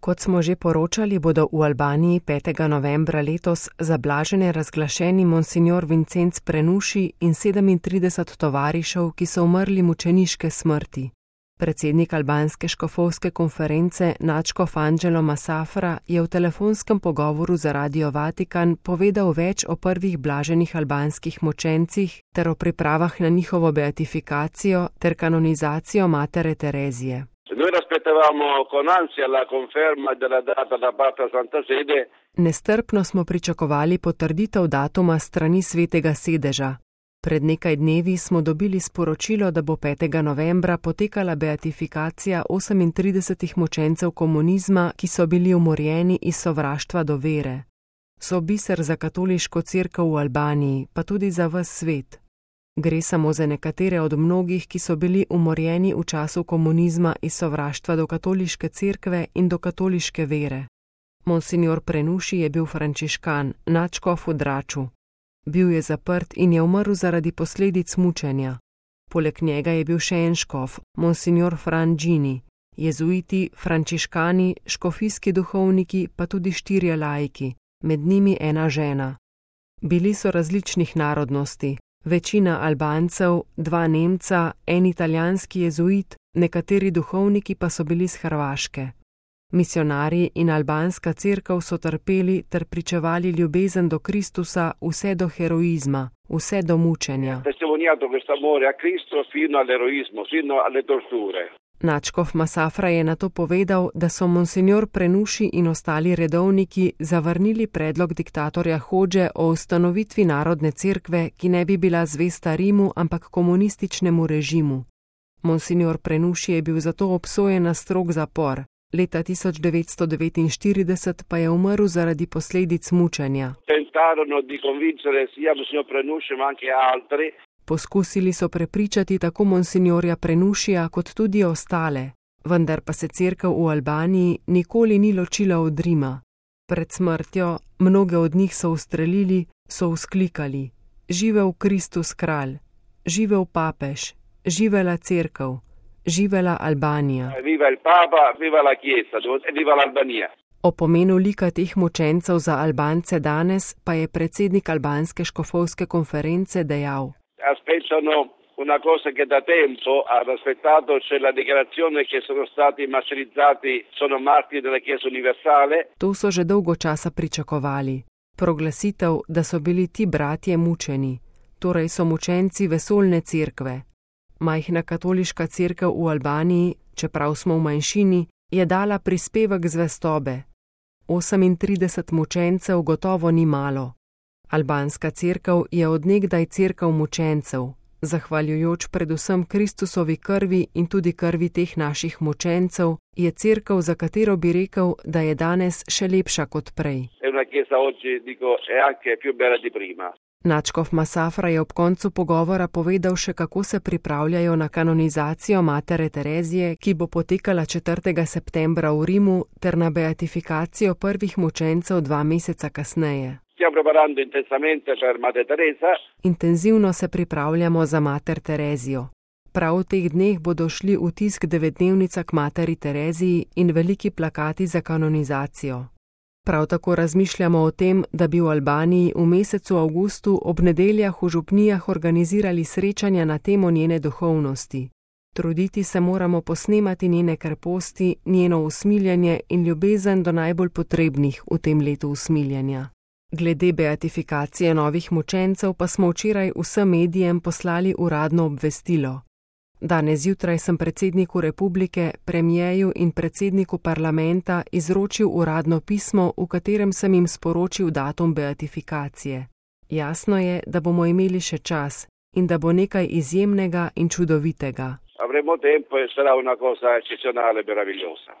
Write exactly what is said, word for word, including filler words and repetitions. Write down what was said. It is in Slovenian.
Kot smo že poročali, bodo v Albaniji petega novembra letos za blaženje razglašeni monsignor Vincenc Prenuši in sedemintrideset tovarišev, ki so umrli mučeniške smrti. Predsednik albanske škofovske konference nadškof Anđelo Masafra je v telefonskem pogovoru za Radio Vatikan povedal več o prvih blaženih albanskih mučencih ter o pripravah na njihovo beatifikacijo ter kanonizacijo matere Terezije. Noi aspettavamo con ansia la conferma della data da parte della Santa Sede. Nestrpno smo pričakovali potrditev datuma strani Svetega sedeža. Pred nekaj dnevi smo dobili sporočilo, da bo petega novembra potekala beatifikacija osemintridesetih mučencev komunizma, ki so bili umorjeni iz sovraštva do vere. So biser za katoliško cerkev v Albaniji, pa tudi za ves svet. Gre samo za nekatere od mnogih, ki so bili umorjeni v času komunizma iz sovraštva do katoliške cerkve in do katoliške vere. Monsignor Prenuši je bil frančiškan, nadškof v Draču. Bil je zaprt in je umrl zaradi posledic mučenja. Poleg njega je bil še en škof, monsignor Fran Gini, jezuiti, frančiškani, škofijski duhovniki, pa tudi štirje laiki, med njimi ena žena. Bili so različnih narodnosti, večina Albancev, dva Nemca, en italijanski jezuit, nekateri duhovniki pa so bili z Hrvaške. Misionarji in albanska cerkev so trpeli ter pričevali ljubezen do Kristusa vse do heroizma, vse do mučenja. Nadškof Masafra je nato povedal, da so monsignor Prenuši in ostali redovniki zavrnili predlog diktatorja Hodže o ustanovitvi narodne cerkve, ki ne bi bila zvesta Rimu, ampak komunističnemu režimu. Monsignor Prenuši je bil zato obsojen na strog zapor. Leta tisoč devetsto devetinštirideset pa je umrl zaradi posledic mučenja. Poskusili so prepričati tako monsignorja Prenušija kot tudi ostale, vendar pa se cerkev v Albaniji nikoli ni ločila od Rima. Pred smrtjo, mnoge od njih so ustrelili, so vzklikali: živel Kristus kralj, živel papež, živela cerkev, živela Albanija. Viva il Papa, viva la Chiesa, viva l'Albania. O pomenu lika teh mučencev za Albance danes pa je predsednik albanske škofovske konference dejal: Aspettano una cosa che da tempo ha aspettato, c'è la dichiarazione che sono stati martirizzati, sono martiri della Chiesa universale. To so že dolgo časa pričakovali. Proglasitev, da so bili ti bratje mučeni, torej so mučenci vesoljne cerkve. Majhna katoliška cerkev v Albaniji, čeprav smo v manjšini, je dala prispevek zvestobe. osemintrideset mučencev gotovo ni malo. Albanska cerkev je od nekdaj cerkev mučencev, zahvaljujoč predvsem Kristusovi krvi in tudi krvi teh naših mučencev, je cerkev, za katero bi rekel, da je danes še lepša kot prej. Nadškof Masafra je ob koncu pogovora povedal še, kako se pripravljajo na kanonizacijo matere Terezije, ki bo potekala četrtega septembra v Rimu, ter na beatifikacijo prvih mučencev dva meseca kasneje. Intenzivno se pripravljamo za mater Terezijo. Prav v teh dneh bodo šli v tisk devetdnevnica k materi Tereziji in veliki plakati za kanonizacijo. Prav tako razmišljamo o tem, da bi v Albaniji v mesecu avgustu ob nedeljah v župnijah organizirali srečanja na temo njene duhovnosti. Truditi se moramo posnemati njene kreposti, njeno usmiljenje in ljubezen do najbolj potrebnih v tem letu usmiljenja. Glede beatifikacije novih mučencev pa smo včeraj vsem medijem poslali uradno obvestilo. Danes zjutraj sem predsedniku republike, premijeju in predsedniku parlamenta izročil uradno pismo, v katerem sem jim sporočil datum beatifikacije. Jasno je, da bomo imeli še čas in da bo nekaj izjemnega in čudovitega. Avremo tempo e sarà una cosa eccezionale e meravigliosa.